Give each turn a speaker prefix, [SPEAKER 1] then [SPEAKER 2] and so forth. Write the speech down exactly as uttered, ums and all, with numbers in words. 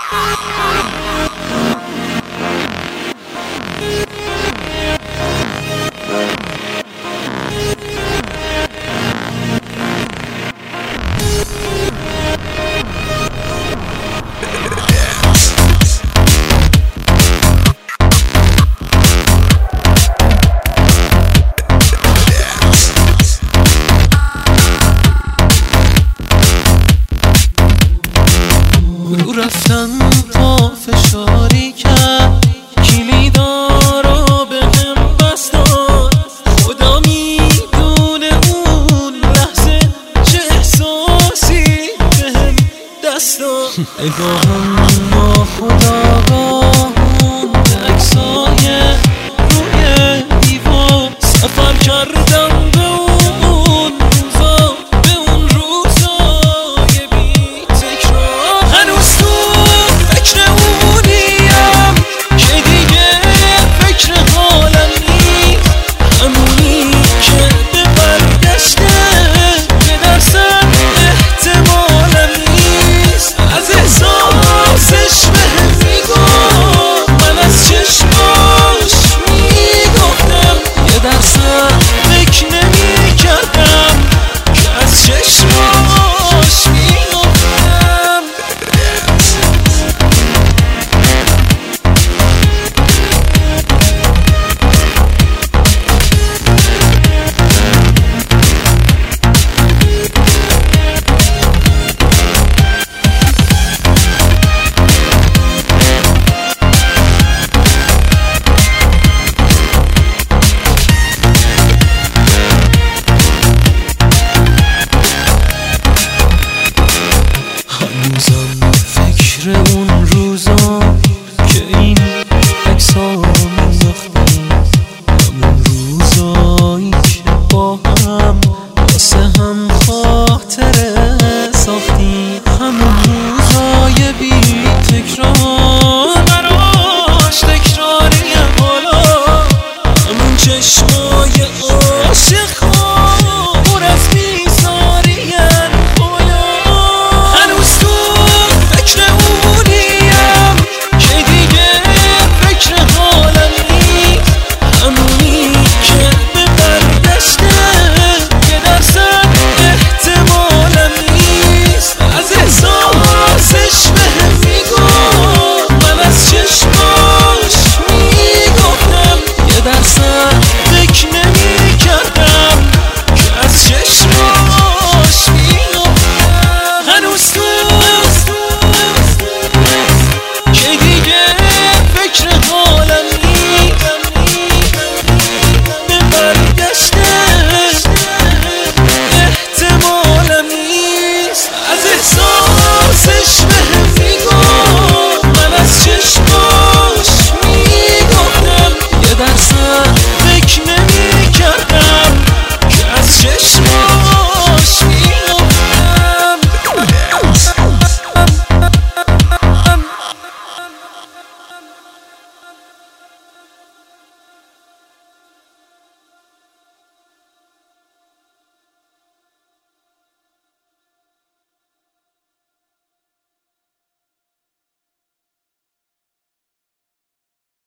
[SPEAKER 1] رفتن پا فشاری کرد، کلیدارو به هم بست داد. خدا میدونه اون لحظه چه احساسی به هم دست داد. نگاهم ناخودآگاه موند عکسای روی دیوار. سفر کردم به اون روزا، به اون روزای بی تکرار. هنوز تو فکر اونیم که دیگه فکر حالم نیست، همونی که به برگشته که درصد احتمالم نیست. از احساسش بهم میگفت، من از چشماش میگفتم. یه درصد فکر نمیکردم که از چشماش میگفتم. هنوزم فکر اون روزا که این عکسا مینداختیم، همون روزایی که با هم واسه هم خاطره ساختیم، همون روزای بی تکرار براش تکرار.